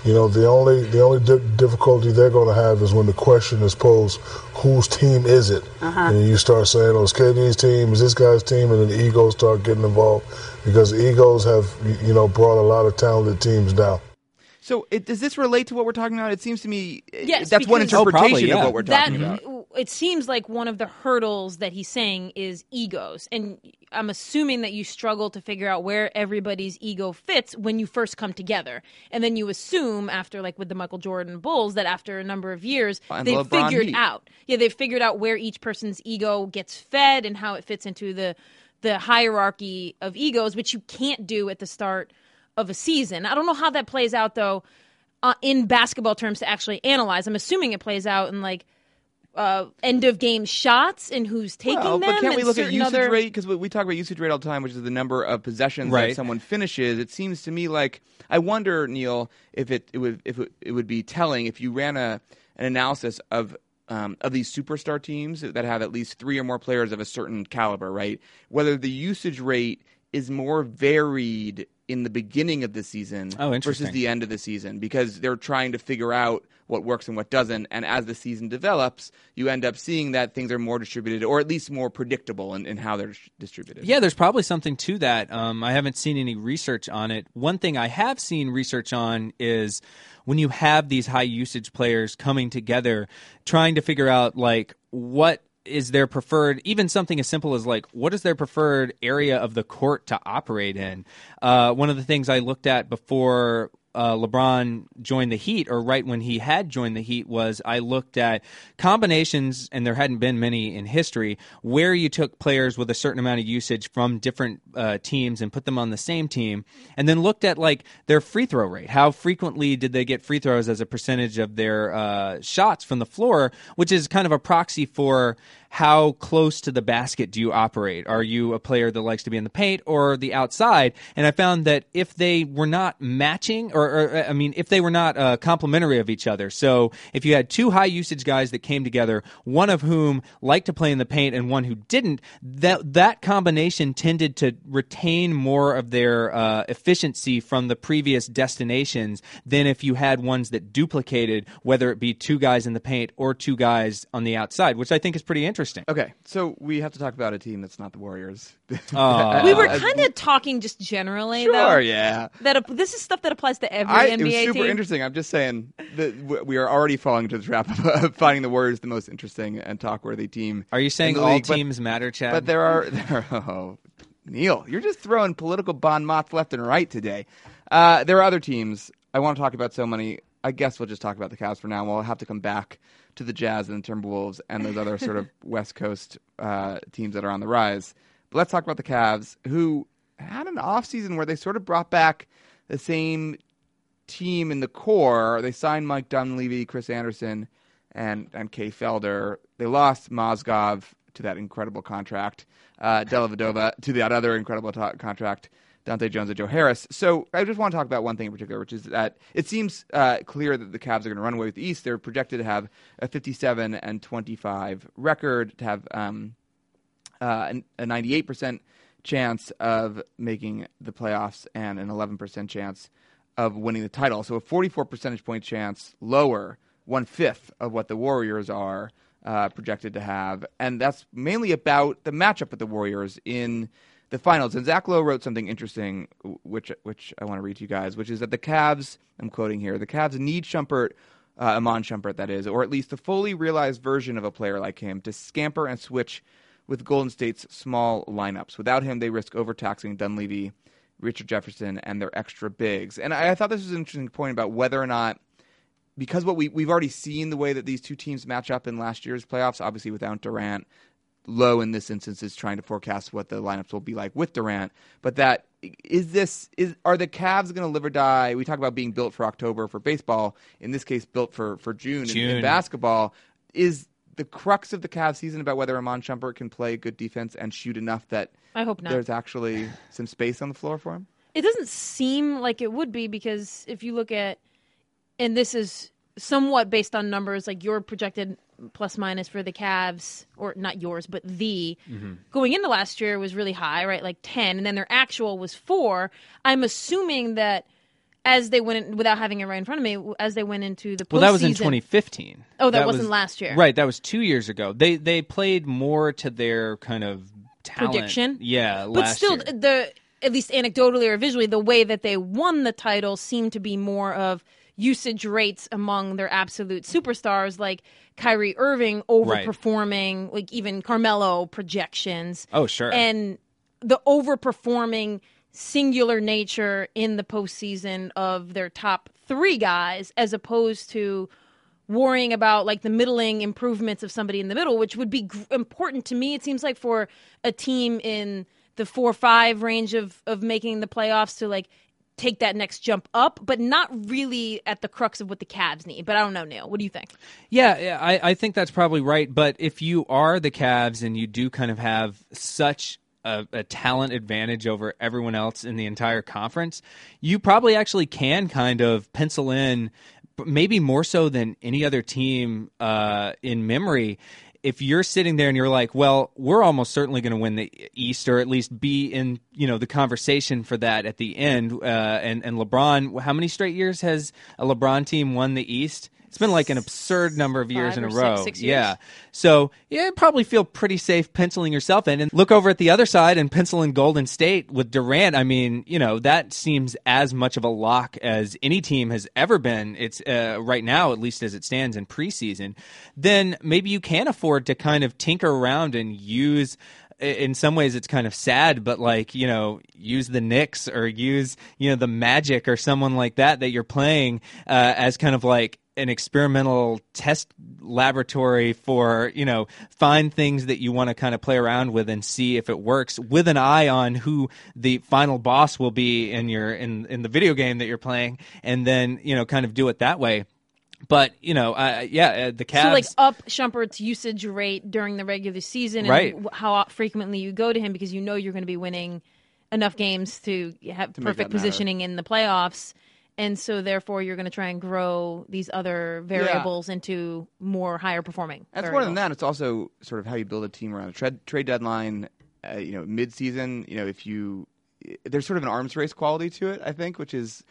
You know, the only the only di- difficulty they're going to have is when the question is posed, whose team is it? Uh-huh. And you start saying, oh, it's K D's team, it's this guy's team, and then the egos start getting involved because the egos have, you know, brought a lot of talented teams down. So it, does this relate to what we're talking about? It seems to me yes, that's one interpretation oh, probably, yeah. of what we're talking that, about. It seems like one of the hurdles that he's saying is egos. And I'm assuming that you struggle to figure out where everybody's ego fits when you first come together. And then you assume after, like with the Michael Jordan Bulls, that after a number of years, and they've LeBron figured Heat. out. Yeah, they've figured out where each person's ego gets fed and how it fits into the the hierarchy of egos, which you can't do at the start of a season. I don't know how that plays out, though, uh, in basketball terms to actually analyze. I'm assuming it plays out in, like, uh, end-of-game shots and who's taking well, them. But can't we and look at certain usage other... rate? Because we, we talk about usage rate all the time, which is the number of possessions Right. that someone finishes. It seems to me like, I wonder, Neil, if it, it would if it, it would be telling if you ran a an analysis of Um, of these superstar teams that have at least three or more players of a certain caliber, right? Whether the usage rate is more varied in the beginning of the season oh, versus the end of the season, because they're trying to figure out what works and what doesn't. And as the season develops, you end up seeing that things are more distributed, or at least more predictable in, in how they're distributed. Yeah, there's probably something to that. Um, I haven't seen any research on it. One thing I have seen research on is when you have these high usage players coming together, trying to figure out like what is their preferred, even something as simple as like, what is their preferred area of the court to operate in? Uh, one of the things I looked at before uh, LeBron joined the Heat, or right when he had joined the Heat, was I looked at combinations, and there hadn't been many in history, where you took players with a certain amount of usage from different uh, teams and put them on the same team, and then looked at like their free throw rate. How frequently did they get free throws as a percentage of their uh, shots from the floor, which is kind of a proxy for how close to the basket do you operate? Are you a player that likes to be in the paint or the outside? And I found that if they were not matching, or, or I mean, if they were not uh, complementary of each other, so if you had two high usage guys that came together, one of whom liked to play in the paint and one who didn't, that that combination tended to retain more of their uh, efficiency from the previous destinations than if you had ones that duplicated, whether it be two guys in the paint or two guys on the outside, which I think is pretty interesting. Okay, so we have to talk about a team that's not the Warriors. Uh, we were kind of talking just generally, sure, though. yeah. That this is stuff that applies to every I, N B A it was super team. interesting. I'm just saying that we are already falling into the trap of finding the Warriors the most interesting and talk-worthy team. Are you saying all league, teams but, matter, Chad? But there are, there are oh, Neil, you're just throwing political bon mots left and right today. Uh, there are other teams. I want to talk about so many. I guess we'll just talk about the Cavs for now. We'll have to come back to the Jazz and the Timberwolves and those other sort of West Coast uh, teams that are on the rise. But let's talk about the Cavs, who had an offseason where they sort of brought back the same team in the core. They signed Mike Dunleavy, Chris Anderson, and, and Kay Felder. They lost Mozgov to that incredible contract, uh, Dellavedova to that other incredible to- contract, Dante Jones and Joe Harris. So I just want to talk about one thing in particular, which is that it seems uh, clear that the Cavs are going to run away with the East. They're projected to have a fifty-seven and twenty-five record, to have um, uh, a ninety-eight percent chance of making the playoffs and an eleven percent chance of winning the title. So a forty-four percentage point chance lower, one-fifth of what the Warriors are uh, projected to have. And that's mainly about the matchup with the Warriors in the finals. And Zach Lowe wrote something interesting, which which I want to read to you guys, which is that the Cavs, I'm quoting here, the Cavs need Shumpert, uh, Iman Shumpert, that is, or at least a fully realized version of a player like him, to scamper and switch with Golden State's small lineups. Without him, they risk overtaxing Dunleavy, Richard Jefferson, and their extra bigs. And I, I thought this was an interesting point about whether or not, because what we, we've already seen the way that these two teams match up in last year's playoffs, obviously without Durant, Low in this instance is trying to forecast what the lineups will be like with Durant, but that is this is are the Cavs going to live or die? We talk about being built for October for baseball. In this case, built for for June, June. In, in basketball. Is the crux of the Cavs season about whether Iman Shumpert can play good defense and shoot enough that I hope not. There's actually some space on the floor for him? It doesn't seem like it would be, because if you look at, and this is somewhat based on numbers, like your projected plus minus for the Cavs, or not yours, but the, mm-hmm. going into last year was really high, right? Like ten, and then their actual was four. I'm assuming that as they went in, without having it right in front of me, as they went into the postseason. Well, that was in twenty fifteen. Oh, that, that wasn't was, last year. Right, that was two years ago. They they played more to their kind of talent. Prediction. Yeah, but last still, year. the at least anecdotally or visually, the way that they won the title seemed to be more of usage rates among their absolute superstars, like Kyrie Irving overperforming, right. like even Carmelo projections. Oh, sure. And the overperforming singular nature in the postseason of their top three guys, as opposed to worrying about like the middling improvements of somebody in the middle, which would be g- important to me. It seems like for a team in the four or five range of, of making the playoffs to like take that next jump up, but not really at the crux of what the Cavs need. But I don't know, Neil. What do you think? Yeah, I, I think that's probably right. But if you are the Cavs and you do kind of have such a, a talent advantage over everyone else in the entire conference, you probably actually can kind of pencil in, maybe more so than any other team uh, in memory. If you're sitting there and you're like, well, we're almost certainly going to win the East, or at least be in, you know, the conversation for that at the end. Uh, and, and LeBron, how many straight years has a LeBron team won the East? It's been like an absurd number of years Five in a or row. Six, six years. Yeah. So, yeah, you probably feel pretty safe penciling yourself in. And look over at the other side and pencil in Golden State with Durant. I mean, you know, that seems as much of a lock as any team has ever been. It's uh, right now, at least as it stands in preseason. Then maybe you can afford to kind of tinker around and use, in some ways it's kind of sad, but like, you know, use the Knicks or use, you know, the Magic or someone like that that you're playing uh, as kind of like an experimental test laboratory for, you know, find things that you want to kind of play around with and see if it works, with an eye on who the final boss will be in your in in the video game that you're playing, and then, you know, kind of do it that way. But, you know, uh, yeah, uh, the Cavs. So, like, up Shumpert's usage rate during the regular season, and right. how frequently you go to him, because you know you're going to be winning enough games to have to perfect positioning in the playoffs. And so, therefore, you're going to try and grow these other variables yeah. into more higher performing. That's variables. more than that. It's also sort of how you build a team around a trade, trade deadline. Uh, you know, mid-season. You know, if you there's sort of an arms race quality to it, I think, which is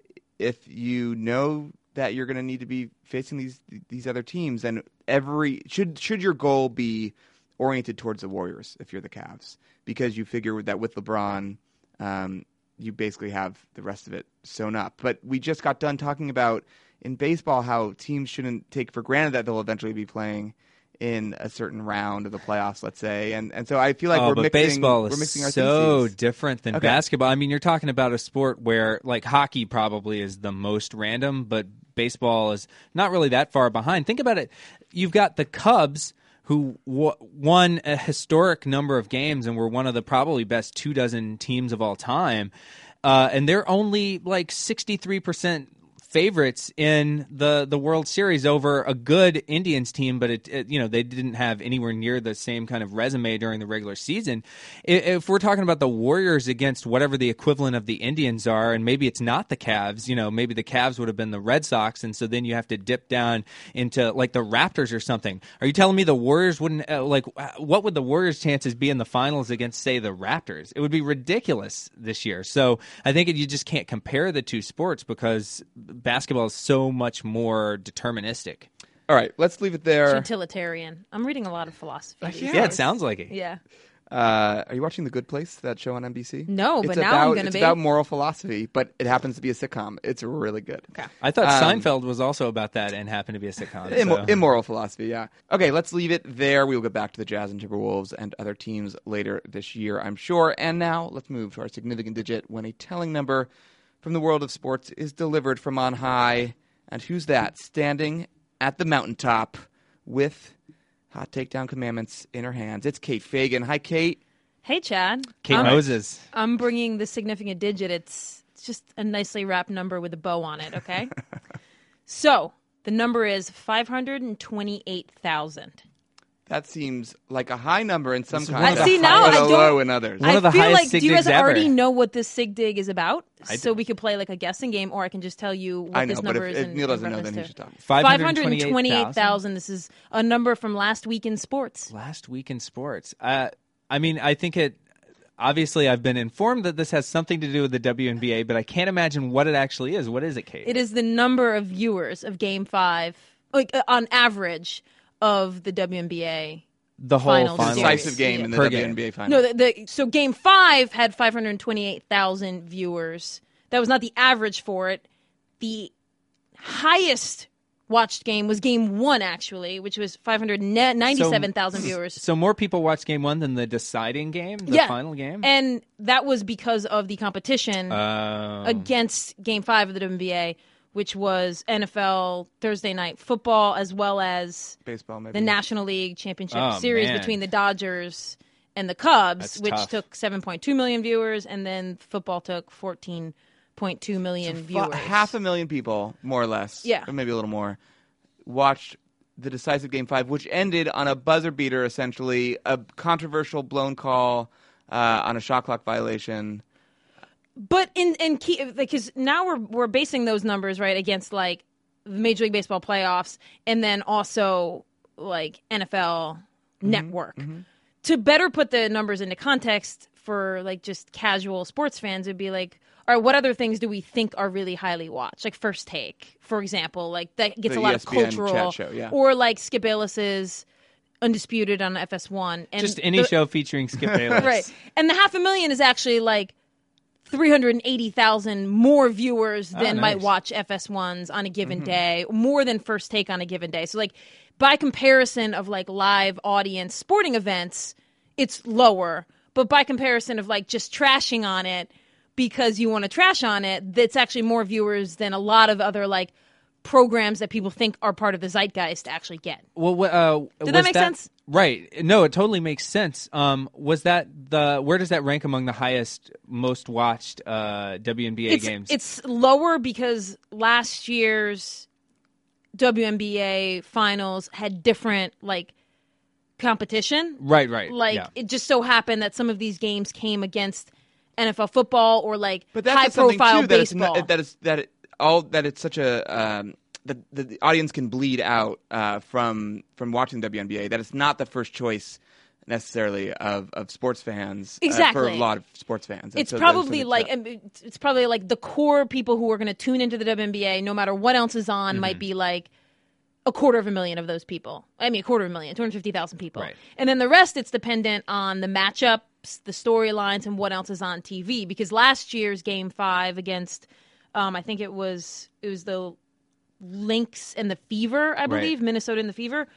if you know that you're going to need to be facing these these other teams, and every should should your goal be oriented towards the Warriors if you're the Cavs, because you figure that with LeBron. Um, you basically have the rest of it sewn up. But we just got done talking about in baseball how teams shouldn't take for granted that they'll eventually be playing in a certain round of the playoffs, let's say. And and so I feel like oh, we're but mixing baseball we're is mixing our so theses. different than okay. basketball. I mean, you're talking about a sport where, like, hockey probably is the most random, but baseball is not really that far behind. Think about it. You've got the Cubs, who w- won a historic number of games and were one of the probably best two dozen teams of all time. Uh, and they're only like sixty-three percent favorites in the, the World Series over a good Indians team, but it, it you know they didn't have anywhere near the same kind of resume during the regular season. If we're talking about the Warriors against whatever the equivalent of the Indians are, and maybe it's not the Cavs, you know, maybe the Cavs would have been the Red Sox, and so then you have to dip down into like the Raptors or something. Are you telling me the Warriors wouldn't uh, like? What would the Warriors' chances be in the finals against, say, the Raptors? It would be ridiculous this year. So I think you just can't compare the two sports because basketball is so much more deterministic. All right, let's leave it there. Utilitarian. I'm reading a lot of philosophy. Uh, yeah. yeah, it sounds like it. Yeah. Uh, are you watching The Good Place, that show on N B C? No, it's but about, now I'm going to It's be. about moral philosophy, but it happens to be a sitcom. It's really good. Okay. I thought Um, Seinfeld was also about that and happened to be a sitcom. Immo- so. Immoral philosophy, yeah. Okay, let's leave it there. We will get back to the Jazz and Timberwolves and other teams later this year, I'm sure. And now let's move to our significant digit when a telling number from the world of sports is delivered from on high. And who's that? Standing at the mountaintop with hot takedown commandments in her hands. It's Kate Fagan. Hi, Kate. Hey, Chad. Kate I'm, Moses. I'm bringing the significant digit. It's, it's just a nicely wrapped number with a bow on it, okay? So, the number is five hundred twenty-eight thousand. That seems like a high number in some It's kinds, one of the See, now but I a don't- low in others. One of the I feel highest like, sig do you guys digs ever. already know what this sig dig is about? I So do. we could play like a guessing game, or I can just tell you what I know, this but number if, is. if in, Neil in doesn't know, reference then he to. should talk. five hundred twenty-eight thousand. This is a number from last week in sports. Last week in sports. Uh, I mean, I think it. obviously I've been informed that this has something to do with the W N B A, but I can't imagine what it actually is. What is it, Kate? It is the number of viewers of Game Five, like uh, on average, of the W N B A. The whole finals finals. Decisive game yeah. in the Per W N B A game. final. No, the, the, so Game Five had five hundred twenty-eight thousand viewers. That was not the average for it. The highest watched game was Game One, actually, which was five hundred ninety-seven thousand so, viewers. So more people watched Game One than the deciding game, the yeah. final game? And that was because of the competition uh, against Game Five of the W N B A, which was N F L Thursday Night Football, as well as baseball, maybe the National League Championship Oh, Series man. between the Dodgers and the Cubs, That's which tough. took seven point two million viewers, and then football took fourteen point two million Fu- viewers. half a million people, more or less, Yeah. or maybe a little more, watched the decisive Game Five, which ended on a buzzer beater, essentially a controversial blown call uh, on a shot clock violation. But in in key, because now we're we're basing those numbers right against like the Major League Baseball playoffs, and then also like N F L Mm-hmm. Network. To better put the numbers into context for like just casual sports fans, it'd be like, all right, what other things do we think are really highly watched? Like First Take, for example, like that gets The a lot E S P N of cultural, chat show, yeah. or like Skip Bayless's Undisputed on F S one, and just any the- show featuring Skip Bayless. right? And the half a million is actually like three hundred eighty thousand more viewers Oh, than nice. might watch F S ones on a given Mm-hmm. day, more than First Take on a given day. So like by comparison of like live audience sporting events, it's lower. But by comparison of like just trashing on it because you want to trash on it, that's actually more viewers than a lot of other like programs that people think are part of the zeitgeist actually get. Well, wh- uh, Did that was make sense? Right. No, it totally makes sense. Um, was that the where does that rank among the highest, most watched uh, W N B A it's, games? It's lower because last year's W N B A finals had different like competition. right, right. Like yeah. it just so happened that some of these games came against N F L football or like But that's high just something, profile too, that it's baseball. not- that it's that it, all that it's such a um, that the, the audience can bleed out uh, from from watching W N B A. That it's not the first choice necessarily of, of sports fans. uh, for Exactly. a lot of sports fans. And It's so there's probably sort of like that- um, it's it's probably like the core people who are going to tune into the W N B A, no matter what else is on, Mm-hmm. might be like a quarter of a million of those people. I mean, a quarter of a million, two hundred fifty thousand people. Right. And then the rest, it's dependent on the matchups, the storylines, and what else is on T V. Because last year's Game Five against, um, I think it was it was the Lynx and the Fever, I believe, Minnesota and the Fever.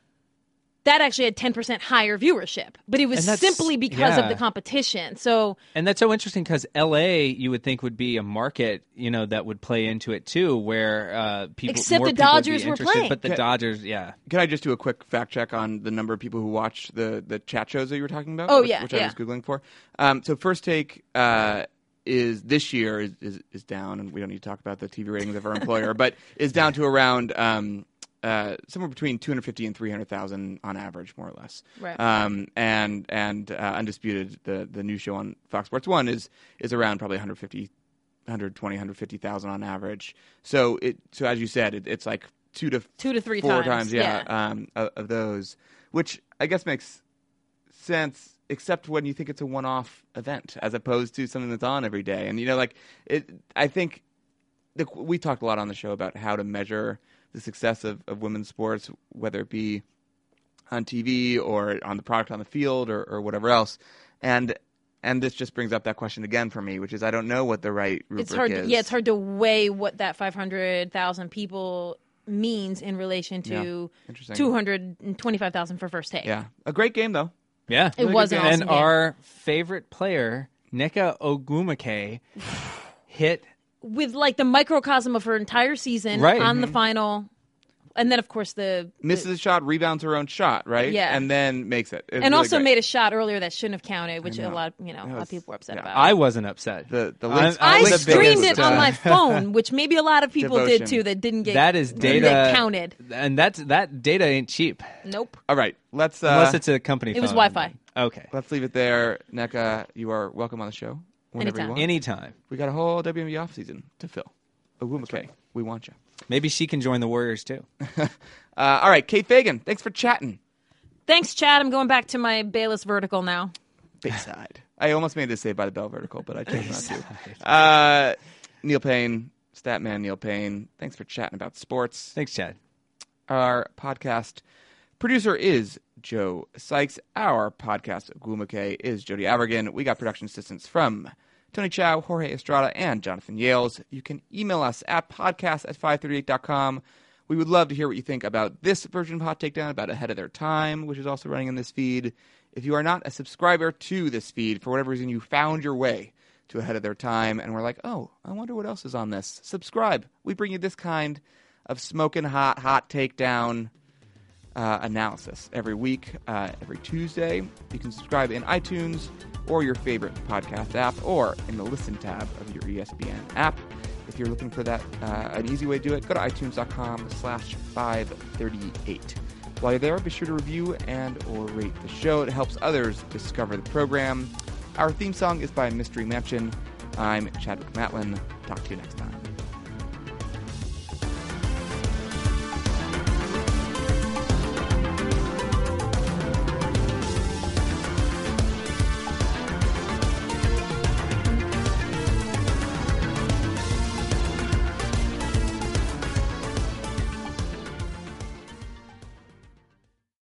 That actually had ten percent higher viewership, but it was And that's- simply because of yeah. the competition. So And that's so interesting because L A, you would think, would be a market, you know, that would play into it too, where uh, people. Except more the people would be Dodgers were interested, playing. but the Okay. Dodgers, yeah. Can I just do a quick fact check on the number of people who watch the, the chat shows that you were talking about? Oh, which, yeah, which I yeah. was googling for. Um, so First Take uh, is this year is, is is down, and we don't need to talk about the T V ratings of our employer, but is down to around um, uh, somewhere between two hundred fifty and three hundred thousand on average, more or less. Right. Um, and and uh, Undisputed, the the new show on Fox Sports One, is is around probably one hundred fifty, one hundred twenty, one hundred fifty thousand on average. So it so as you said, it, it's like two to two to three four times, yeah, Um, of, of those, which I guess makes sense, except when you think it's a one-off event as opposed to something that's on every day. And you know, like it, I think the, we talked a lot on the show about how to measure the success of, of women's sports, whether it be on T V or on the product on the field or, or whatever else. And and this just brings up that question again for me, which is I don't know what the right rubric it's hard. is. To, yeah, it's hard to weigh what that five hundred thousand people means in relation to Yeah, interesting. two hundred twenty-five thousand for First Take. Yeah, a great game though. Yeah. It was an And awesome game. our favorite player, Nneka Ogwumike, hit With like the microcosm of her entire season Right. on the Mhm. final, and then of course the Misses a shot, rebounds her own shot, right? Yeah. And then makes it. It was and really also great. made a shot earlier that shouldn't have counted, which I a know. lot, you know, a lot was- of people were upset yeah. about. I wasn't upset. The the I'm- Lynx, I I'm the streamed biggest, it on uh, my phone, which maybe a lot of people did Devotion. too that didn't get That is data that counted. and that's that data ain't cheap Nope. All right, let's uh, unless it's a company. It was phone. Wi-Fi. Okay, let's leave it there. Nneka, you are welcome on the show whenever Anytime. you want. anytime. We got a whole W N B A off season to fill. Ogwumike, we want you. Maybe she can join the Warriors too. Uh, all right, Kate Fagan, thanks for chatting. Thanks, Chad. I'm going back to my Bayless vertical now. Bayside. I almost made this Saved by the Bell vertical, but I chose not to. Uh, Neil Payne, Statman Neil Payne, thanks for chatting about sports. Thanks, Chad. Our podcast producer is Joe Sykes. Our podcast Glumakay is Jody Avergan. We got production assistance from Tony Chow, Jorge Estrada, and Jonathan Yales. You can email us at podcast at five thirty-eight dot com. We would love to hear what you think about this version of Hot Takedown, about Ahead of Their Time, which is also running in this feed. If you are not a subscriber to this feed, for whatever reason you found your way to Ahead of Their Time, and we're like, oh, I wonder what else is on this. Subscribe. We bring you this kind of smoking hot, hot takedown uh, analysis every week, uh, every Tuesday. You can subscribe in iTunes or your favorite podcast app, or in the Listen tab of your E S P N app. If you're looking for that, uh, an easy way to do it, go to itunes.com slash 538. While you're there, be sure to review and or rate the show. It helps others discover the program. Our theme song is by Mystery Mansion. I'm Chadwick Matlin. Talk to you next time.